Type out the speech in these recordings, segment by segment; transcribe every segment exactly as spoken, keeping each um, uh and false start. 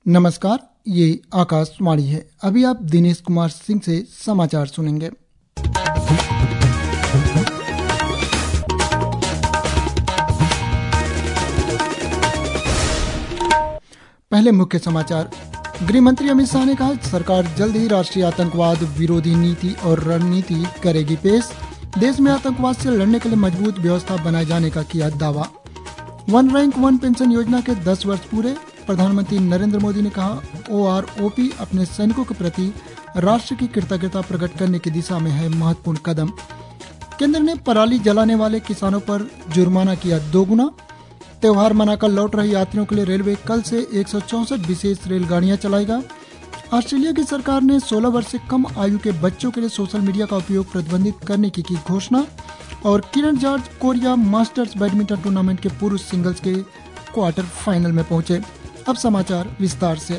नमस्कार, ये आकाशवाणी है। अभी आप दिनेश कुमार सिंह से समाचार सुनेंगे। पहले मुख्य समाचार। गृह मंत्री अमित शाह ने कहा, सरकार जल्द ही राष्ट्रीय आतंकवाद विरोधी नीति और रणनीति करेगी पेश। देश में आतंकवाद से लड़ने के लिए मजबूत व्यवस्था बनाए जाने का किया दावा। वन रैंक वन पेंशन योजना के दस वर्ष पूरे। प्रधानमंत्री नरेंद्र मोदी ने कहा, ओ आर ओ पी अपने सैनिकों के प्रति राष्ट्र की कृतज्ञता प्रकट करने की दिशा में है महत्वपूर्ण कदम। केंद्र ने पराली जलाने वाले किसानों पर जुर्माना किया दोगुना। त्योहार मनाकर लौट रहे यात्रियों के लिए रेलवे कल से एक सौ चौसठ विशेष रेलगाड़ियां चलाएगा। ऑस्ट्रेलिया की सरकार ने सोलह वर्ष से कम आयु के बच्चों के लिए सोशल मीडिया का उपयोग प्रतिबंधित करने की की घोषणा। और Kiran George Korea Masters badminton tournament के पुरुष सिंगल्स के क्वार्टर फाइनल में पहुंचे। अब समाचार विस्तार से।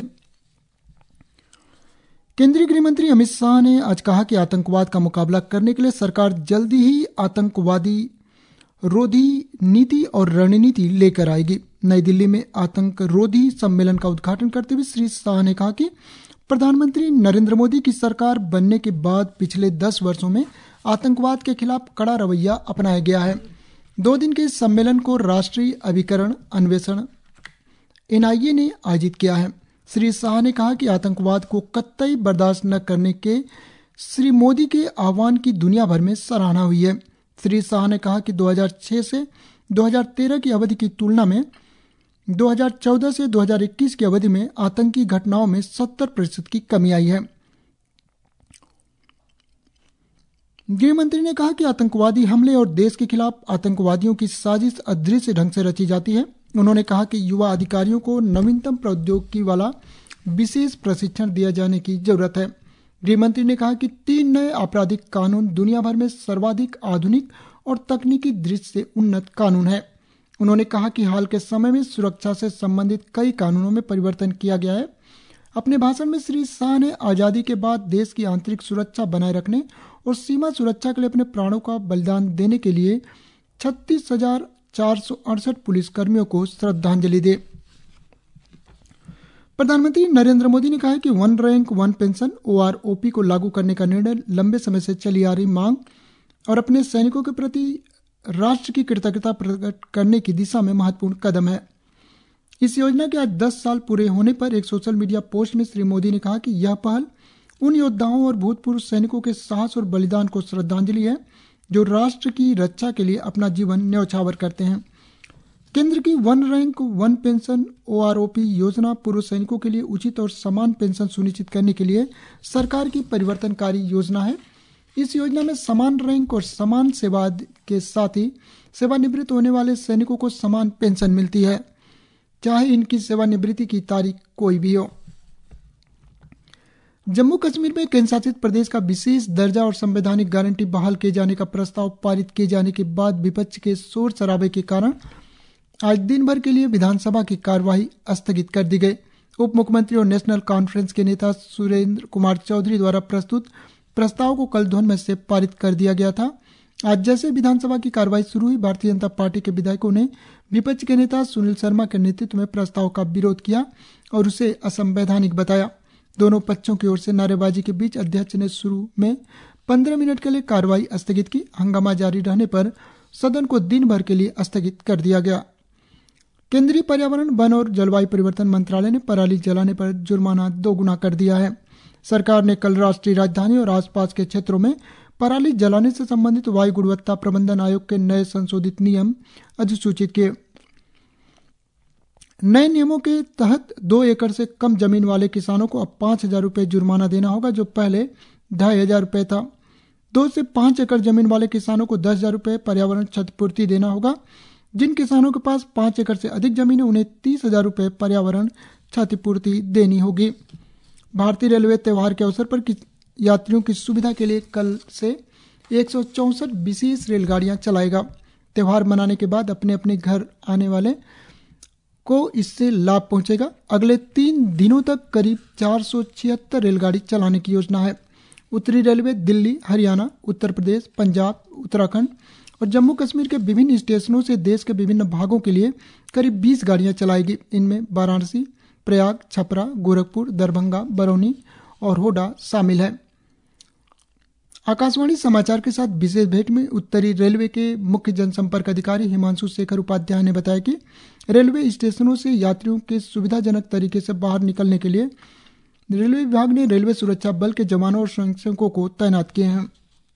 केंद्रीय गृह मंत्री अमित शाह ने आज कहा कि आतंकवाद का मुकाबला करने के लिए सरकार जल्दी ही आतंकवादी रोधी नीति और रणनीति लेकर आएगी। नई दिल्ली में आतंक रोधी सम्मेलन का उद्घाटन करते हुए श्री शाह ने कहा कि प्रधानमंत्री नरेंद्र मोदी की सरकार बनने के बाद पिछले दस वर्षों में आतंकवाद के खिलाफ कड़ा रवैया अपनाया गया है। दो दिन के इस सम्मेलन को राष्ट्रीय अभिकरण अन्वेषण एन आई ए ने आयोजित किया है। श्री शाह ने कहा कि आतंकवाद को कतई बर्दाश्त न करने के श्री मोदी के आह्वान की दुनिया भर में सराहना हुई है। श्री शाह ने कहा कि दो हज़ार छह से दो हज़ार तेरह की अवधि की तुलना में दो हज़ार चौदह से दो हज़ार इक्कीस की अवधि में आतंकी घटनाओं में सत्तर प्रतिशत की कमी आई है। गृह मंत्री ने कहा कि आतंकवादी हमले और देश के खिलाफ आतंकवादियों की साजिश अदृश्य ढंग से रची जाती है। उन्होंने कहा कि युवा अधिकारियों को नवीनतम प्रौद्योगिकी वाला विशेष प्रशिक्षण दिया जाने की जरूरत है। गृह मंत्री ने कहा कि तीन नए आपराधिक कानून दुनिया भर में सर्वाधिक आधुनिक और तकनीकी दृष्टि से उन्नत कानून है। उन्होंने कहा कि हाल के समय में सुरक्षा से संबंधित कई कानूनों में परिवर्तन किया गया है। अपने भाषण में श्री शाह ने आजादी के बाद देश की आंतरिक सुरक्षा बनाए रखने और सीमा सुरक्षा के लिए अपने प्राणों का बलिदान देने के लिए छत्तीस हजार चार सौ अड़सठ पुलिस कर्मियों को श्रद्धांजलि दी। प्रधानमंत्री नरेंद्र मोदी ने कहा है कि one rank one pension O R O P को लागू करने का निर्णय लंबे समय से चली आ रही मांग और अपने सैनिकों के प्रति राष्ट्र की कृतज्ञता प्रकट करने की दिशा में महत्वपूर्ण कदम है। इस योजना के आज दस साल पूरे होने पर एक सोशल मीडिया पोस्ट में श्री मोदी ने कहा कि यह पहल उन योद्धाओं और भूतपूर्व सैनिकों के साहस और बलिदान को श्रद्धांजलि है जो राष्ट्र की रक्षा के लिए अपना जीवन न्यौछावर करते हैं। केंद्र की one rank one pension O R O P योजना पूर्व सैनिकों के लिए उचित और समान पेंशन सुनिश्चित करने के लिए सरकार की परिवर्तनकारी योजना है। इस योजना में समान रैंक और समान सेवा के साथ ही सेवानिवृत्त होने वाले सैनिकों को समान पेंशन मिलती है, चाहे इनकी सेवानिवृत्ति की तारीख कोई भी हो। जम्मू कश्मीर में केंद्र शासित प्रदेश का विशेष दर्जा और संवैधानिक गारंटी बहाल किए जाने का प्रस्ताव पारित किए जाने के बाद विपक्ष के शोर शराबे के कारण आज दिन भर के लिए विधानसभा की कार्यवाही स्थगित कर दी गई। उप मुख्यमंत्री और नेशनल कॉन्फ्रेंस के नेता सुरेंद्र कुमार चौधरी द्वारा प्रस्तुत प्रस्ताव को कल ध्वनिमत से पारित कर दिया गया था। आज जैसे विधानसभा की कार्यवाही शुरू हुई, भारतीय जनता पार्टी के विधायकों ने विपक्ष के नेता सुनील शर्मा के नेतृत्व में प्रस्ताव का विरोध किया और उसे असंवैधानिक बताया। दोनों पक्षों की ओर से नारेबाजी के बीच अध्यक्ष ने शुरू में पंद्रह मिनट के लिए कार्यवाही स्थगित की। हंगामा जारी रहने पर सदन को दिन भर के लिए स्थगित कर दिया गया। केंद्रीय पर्यावरण, वन और जलवायु परिवर्तन मंत्रालय ने पराली जलाने पर जुर्माना दोगुना कर दिया है। सरकार ने कल राष्ट्रीय राजधानी और आसपास के क्षेत्रों में पराली जलाने से संबंधित वायु गुणवत्ता प्रबंधन आयोग के नए संशोधित नियम अधिसूचित किए। नए नियमों के तहत दो एकड़ से कम जमीन वाले किसानों को अब पांच हजार रूपये जुर्माना देना होगा, जो पहले ढाई हजार रूपये था। दो से पांच एकड़ जमीन वाले किसानों को दस हजार रूपये पर्यावरण क्षतिपूर्ति देना होगा। जिन किसानों के पास पांच एकड़ से अधिक जमीन है उन्हें तीस हजार रूपये पर्यावरण क्षतिपूर्ति देनी होगी। भारतीय रेलवे त्योहार के अवसर पर यात्रियों की सुविधा के लिए कल से एक सौ चौसठ विशेष रेलगाड़ियां चलाएगा। त्योहार मनाने के बाद अपने अपने घर आने वाले को इससे लाभ पहुंचेगा। अगले तीन दिनों तक करीब चार सौ छिहत्तर रेलगाड़ी चलाने की योजना है। उत्तरी रेलवे दिल्ली, हरियाणा, उत्तर प्रदेश, पंजाब, उत्तराखंड और जम्मू कश्मीर के विभिन्न स्टेशनों से देश के विभिन्न भागों के लिए करीब बीस गाड़ियां चलाएगी। इनमें वाराणसी, प्रयाग, छपरा, गोरखपुर, दरभंगा, बरौनी और होडा शामिल है। आकाशवाणी समाचार के साथ विशेष भेंट में उत्तरी रेलवे के मुख्य जनसंपर्क अधिकारी हिमांशु शेखर उपाध्याय ने बताया कि रेलवे स्टेशनों से यात्रियों के सुविधाजनक तरीके से बाहर निकलने के लिए रेलवे विभाग ने रेलवे सुरक्षा बल के जवानों और स्वयंसेवकों को तैनात किए हैं।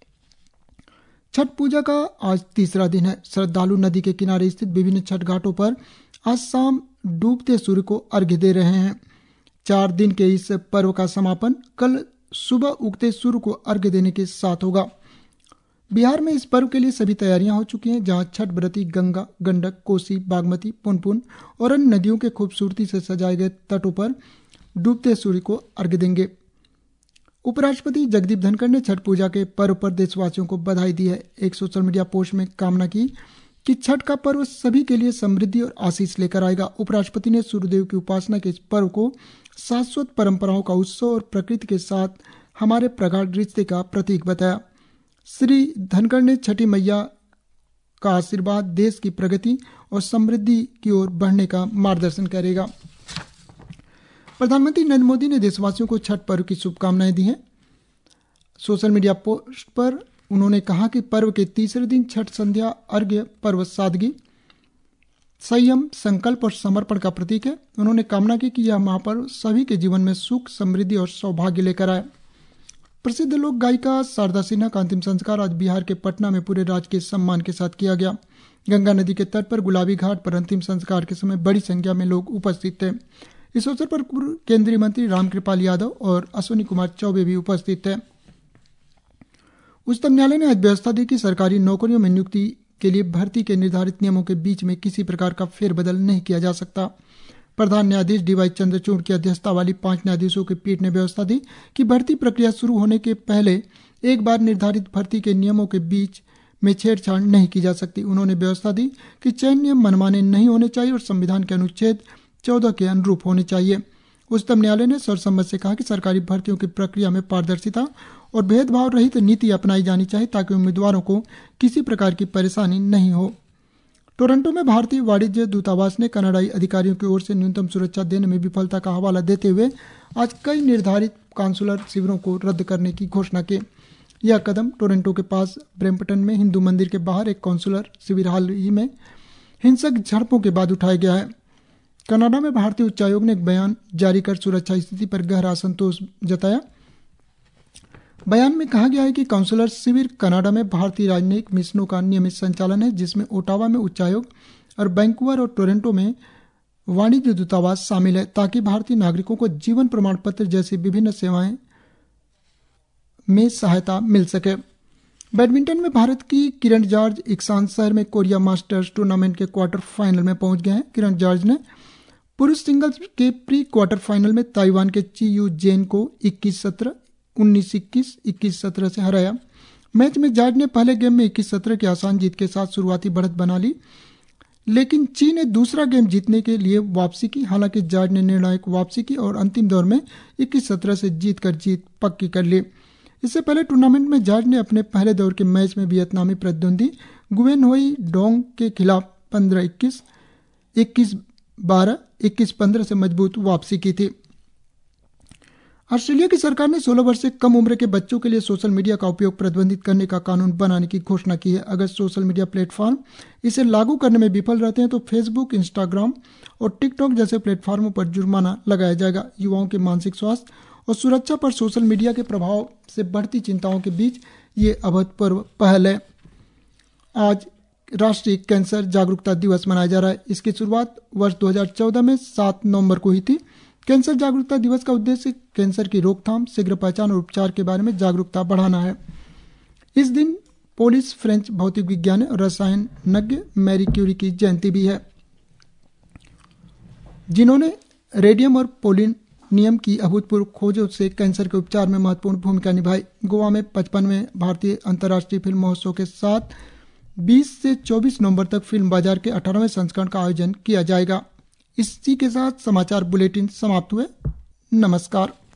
छठ पूजा का आज तीसरा दिन है। श्रद्धालु नदी के किनारे स्थित विभिन्न छठ घाटों पर आज शाम डूबते सूर्य को अर्घ्य दे रहे हैं। चार दिन के इस पर्व का समापन कल सुबह उगते सूर्य को अर्घ्य देने के साथ होगा। बिहार में इस पर्व के लिए सभी तैयारियां हो चुकी हैं, जहां छठ व्रती गंगा, गंडक, कोसी, बागमती, पुनपुन और अन्य नदियों के खूबसूरती से सजाए गए तटों पर डूबते सूर्य को अर्घ्य देंगे। उपराष्ट्रपति जगदीप धनखड़ ने छठ पूजा के पर्व पर देशवासियों को बधाई दी है। एक सोशल मीडिया पोस्ट में कामना की कि छठ का पर्व सभी के लिए समृद्धि और आशीष लेकर आएगा। उपराष्ट्रपति ने सूर्यदेव की उपासना के इस पर्व को शाश्वत परंपराओं का उत्सव और प्रकृति के साथ हमारे प्रगाढ़ रिश्ते का प्रतीक बताया। श्री धनखड़ ने छठी मैया का आशीर्वाद देश की प्रगति और समृद्धि की ओर बढ़ने का मार्गदर्शन करेगा। प्रधानमंत्री नरेंद्र मोदी ने देशवासियों को छठ पर्व की शुभकामनाएं दी हैं। सोशल मीडिया पोस्ट पर उन्होंने कहा कि पर्व के तीसरे दिन छठ संध्या अर्घ्य पर्व सादगी, संयम, संकल्प और समर्पण का प्रतीक है। उन्होंने कामना की कि यह महापर्व सभी के जीवन में सुख, समृद्धि और सौभाग्य लेकर आए। प्रसिद्ध लोक गायिका शारदा सिन्हा का अंतिम संस्कार आज बिहार के पटना में पूरे राजकीय सम्मान के साथ किया गया। गंगा नदी के तट पर गुलाबी घाट पर अंतिम संस्कार के समय बड़ी संख्या में लोग उपस्थित थे। इस अवसर पर पूर्व केंद्रीय मंत्री रामकृपाल यादव और अश्विनी कुमार चौबे भी उपस्थित थे। उच्चतम न्यायालय ने आज व्यवस्था दी कि सरकारी नौकरियों में नियुक्ति के लिए भर्ती के निर्धारित नियमों के बीच में किसी प्रकार का फेरबदल नहीं किया जा सकता। प्रधान न्यायाधीश डी वाई चंद्रचूड़ की अध्यक्षता वाली पांच न्यायाधीशों की पीठ ने व्यवस्था दी कि भर्ती प्रक्रिया शुरू होने के पहले एक बार निर्धारित भर्ती के नियमों के बीच में छेड़छाड़ नहीं की जा सकती। उन्होंने व्यवस्था दी कि चयन नियम मनमाने नहीं होने चाहिए और संविधान के अनुच्छेद चौदह के अनुरूप होने चाहिए। उच्चतम न्यायालय ने सर्वसम्मत से कहा कि सरकारी भर्तियों की प्रक्रिया में पारदर्शिता और भेदभाव रहित नीति अपनाई जानी चाहिए ताकि उम्मीदवारों को किसी प्रकार की परेशानी नहीं हो। टोरंटो में भारतीय वाणिज्य दूतावास ने कनाडाई अधिकारियों की ओर से न्यूनतम सुरक्षा देने में विफलता का हवाला देते हुए आज कई निर्धारित काउंसलर शिविरों को रद्द करने की घोषणा की। यह कदम टोरंटो के पास ब्रैम्पटन में हिंदू मंदिर के बाहर एक काउंसलर शिविर हाल ही में हिंसक झड़पों के बाद उठाया गया है। कनाडा में भारतीय उच्चायोग ने एक बयान जारी कर सुरक्षा स्थिति पर गहरा असंतोष जताया। बयान में कहा गया है कि काउंसलर शिविर कनाडा में भारतीय राजनयिक मिशनों का नियमित संचालन है, जिसमें ओटावा में उच्चायोग और वैंकूवर और टोरंटो में वाणिज्य दूतावास शामिल है, ताकि भारतीय नागरिकों को जीवन प्रमाण पत्र जैसी विभिन्न सेवाएं में सहायता मिल सके। बैडमिंटन में भारत की किरण जॉर्ज इक्सान शहर में कोरिया मास्टर्स टूर्नामेंट के क्वार्टर फाइनल में पहुंच गए हैं। किरण जॉर्ज ने पुरुष सिंगल्स के प्री क्वार्टर फाइनल में ताइवान के ची यू जेन को इक्कीस सत्रह, उन्नीस इक्कीस, इक्कीस सत्रह से हराया। मैच में जॉर्ज ने पहले गेम में इक्कीस सत्रह की आसान जीत के साथ शुरुआती बढ़त बना ली, लेकिन ची ने दूसरा गेम जीतने के लिए वापसी की। हालांकि जॉर्ज ने निर्णायक वापसी की और अंतिम दौर में इक्कीस सत्रह से जीत कर जीत पक्की कर ली। इससे पहले टूर्नामेंट में जॉर्ज ने अपने पहले दौर के मैच में वियतनामी प्रतिद्वंदी गुवेन होई डोंग के खिलाफ पंद्रह इक्कीस, इक्कीस बारह, इक्कीस पंद्रह से मजबूत वापसी की थी। ऑस्ट्रेलिया की सरकार ने सोलह वर्ष से कम उम्र के बच्चों के लिए सोशल मीडिया का उपयोग प्रतिबंधित करने का कानून बनाने की घोषणा की है। अगर सोशल मीडिया प्लेटफॉर्म इसे लागू करने में विफल रहते हैं तो फेसबुक, इंस्टाग्राम और टिकटॉक जैसे प्लेटफॉर्मों पर जुर्माना लगाया जाएगा। युवाओं के मानसिक स्वास्थ्य और सुरक्षा पर सोशल मीडिया के प्रभाव से बढ़ती चिंताओं के बीच ये अभूतपूर्व पहल है। आज राष्ट्रीय कैंसर जागरूकता दिवस मनाया जा रहा है। इसकी शुरुआत वर्ष दो हज़ार चौदह में सात नवंबर को हुई थी। कैंसर जागरूकता दिवस का उद्देश्य कैंसर की रोकथाम, शीघ्र पहचान और उपचार के बारे में जागरूकता बढ़ाना है। इस दिन पोलिश फ्रेंच भौतिक विज्ञानी और रसायनज्ञ मैरी क्यूरी की जयंती भी है, जिन्होंने रेडियम और पोलिनियम की अभूतपूर्व खोजों से कैंसर के उपचार में महत्वपूर्ण भूमिका निभाई। गोवा में पचपनवें भारतीय अंतर्राष्ट्रीय फिल्म महोत्सव के साथ बीस से चौबीस नवंबर तक फिल्म बाजार के अठारहवें संस्करण का आयोजन किया जाएगा। इसी के साथ समाचार बुलेटिन समाप्त हुए। नमस्कार।